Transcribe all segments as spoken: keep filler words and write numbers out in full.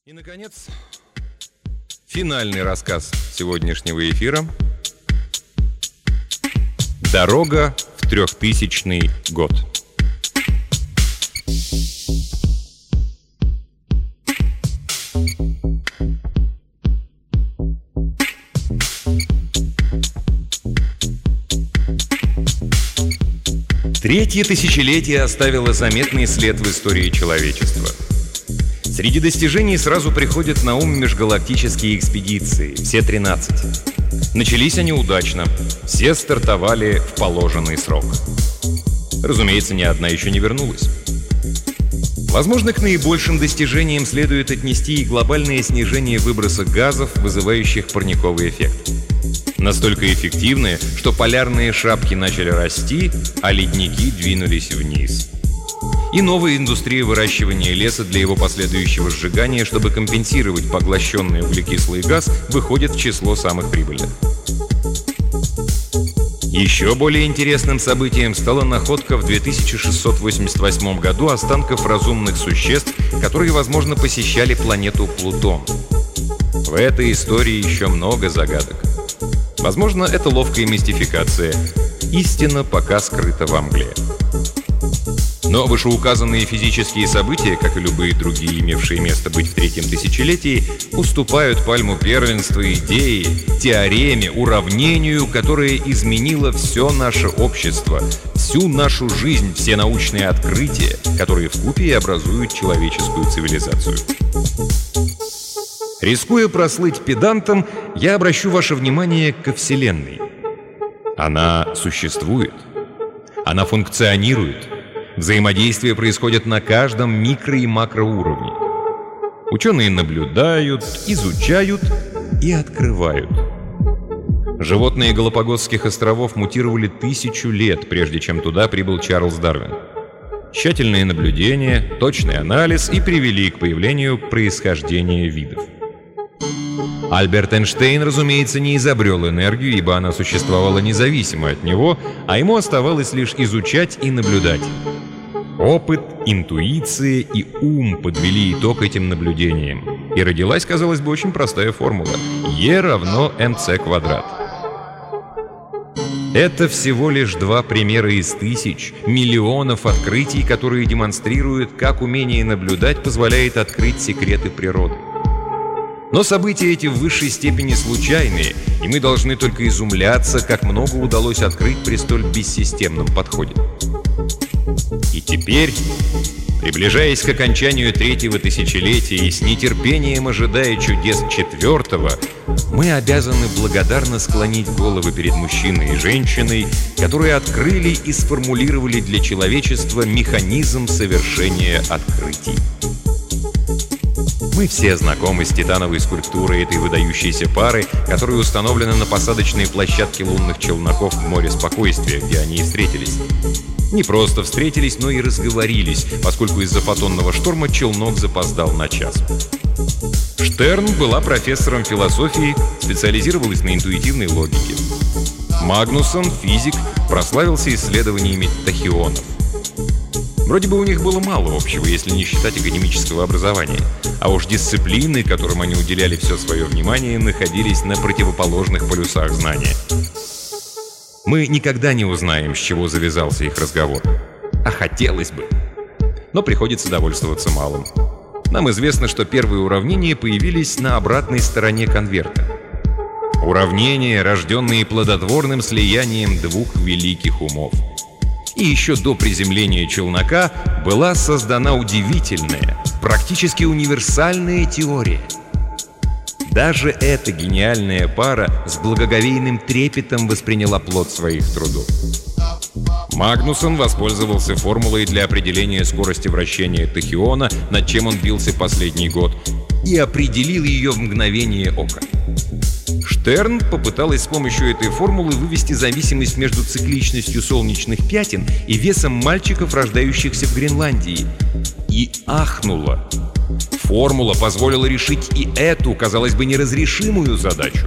И, наконец, финальный рассказ сегодняшнего эфира. Дорога в трехтысячный год. Третье тысячелетие оставило заметный след в истории человечества. Среди достижений сразу приходят на ум межгалактические экспедиции, все тринадцать. Начались они удачно, все стартовали в положенный срок. Разумеется, ни одна еще не вернулась. Возможно, к наибольшим достижениям следует отнести и глобальное снижение выброса газов, вызывающих парниковый эффект. Настолько эффективные, что полярные шапки начали расти, а ледники двинулись вниз. И новая индустрия выращивания леса для его последующего сжигания, чтобы компенсировать поглощенный углекислый газ, выходит в число самых прибыльных. Еще более интересным событием стала находка в две тысячи шестьсот восемьдесят восьмом году останков разумных существ, которые, возможно, посещали планету Плутон. В этой истории еще много загадок. Возможно, это ловкая мистификация. Истина пока скрыта во мгле. Но вышеуказанные физические события, как и любые другие, имевшие место быть в третьем тысячелетии, уступают пальму первенства идее, теореме, уравнению, которое изменило все наше общество, всю нашу жизнь, все научные открытия, которые вкупе и образуют человеческую цивилизацию. Рискуя прослыть педантом, я обращу ваше внимание ко Вселенной. Она существует, она функционирует. Взаимодействие происходит на каждом микро- и макроуровне. Ученые наблюдают, изучают и открывают. Животные Галапагосских островов мутировали тысячу лет, прежде чем туда прибыл Чарльз Дарвин. Тщательные наблюдения, точный анализ и привели к появлению происхождения видов. Альберт Эйнштейн, разумеется, не изобрел энергию, ибо она существовала независимо от него, а ему оставалось лишь изучать и наблюдать. Опыт, интуиция и ум подвели итог этим наблюдениям. И родилась, казалось бы, очень простая формула. Е равно МЦ квадрат. Это всего лишь два примера из тысяч, миллионов открытий, которые демонстрируют, как умение наблюдать позволяет открыть секреты природы. Но события эти в высшей степени случайные, и мы должны только изумляться, как много удалось открыть при столь бессистемном подходе. И теперь, приближаясь к окончанию третьего тысячелетия и с нетерпением ожидая чудес четвертого, мы обязаны благодарно склонить головы перед мужчиной и женщиной, которые открыли и сформулировали для человечества механизм совершения открытий. Мы все знакомы с титановой скульптурой этой выдающейся пары, которая установлена на посадочной площадке лунных челноков в море Спокойствия, где они и встретились. Не просто встретились, но и разговорились, поскольку из-за фотонного шторма челнок запоздал на час. Штерн была профессором философии, специализировалась на интуитивной логике. Магнусон, физик, прославился исследованиями тахионов. Вроде бы у них было мало общего, если не считать академического образования. А уж дисциплины, которым они уделяли все свое внимание, находились на противоположных полюсах знания. Мы никогда не узнаем, с чего завязался их разговор. А хотелось бы. Но приходится довольствоваться малым. Нам известно, что первые уравнения появились на обратной стороне конверта. Уравнения, рожденные плодотворным слиянием двух великих умов. И еще до приземления челнока была создана удивительная, практически универсальная теория. Даже эта гениальная пара с благоговейным трепетом восприняла плод своих трудов. Магнусон воспользовался формулой для определения скорости вращения тахиона, над чем он бился последний год, и определил ее в мгновение ока. Штерн попыталась с помощью этой формулы вывести зависимость между цикличностью солнечных пятен и весом мальчиков, рождающихся в Гренландии. И ахнула. Формула позволила решить и эту, казалось бы, неразрешимую задачу.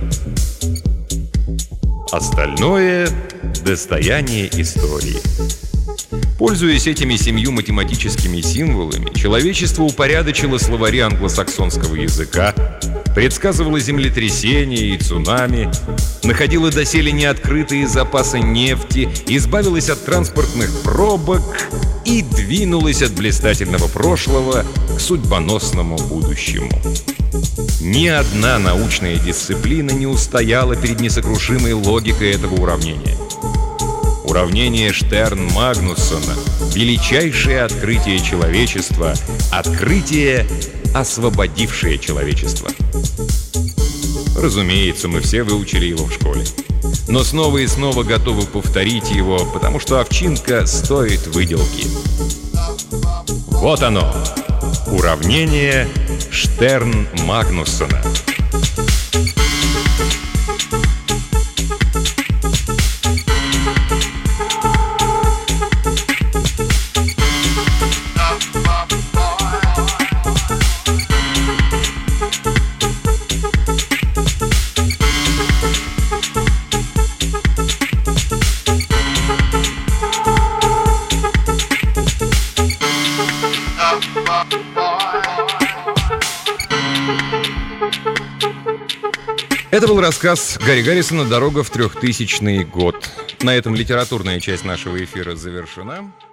Остальное — достояние истории. Пользуясь этими семью математическими символами, человечество упорядочило словари англосаксонского языка, предсказывало землетрясения и цунами, находило доселе неоткрытые запасы нефти, избавилось от транспортных пробок и двинулось от блистательного прошлого к судьбоносному будущему. Ни одна научная дисциплина не устояла перед несокрушимой логикой этого уравнения. Уравнение Штерн-Магнуссона — величайшее открытие человечества, открытие, освободившее человечество. Разумеется, мы все выучили его в школе. Но снова и снова готовы повторить его, потому что овчинка стоит выделки. Вот оно! Уравнение Штерн-Магнуссона. Это был рассказ Гарри Гаррисона «Дорога в трехтысячный год». На этом литературная часть нашего эфира завершена.